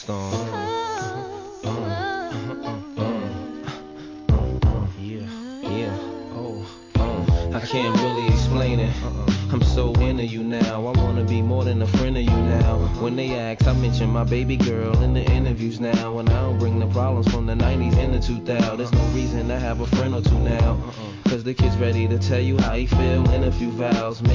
Stone. Yeah. I can't really explain it. I'm so into you now. I wanna be more than a friend of you now. When they ask, I mention my baby girl in the interviews now. And I don't bring the problems from the 90s and the 2000s. There's no reason to have a friend or two now. Cause the kid's ready to tell you how he feel in a few vows.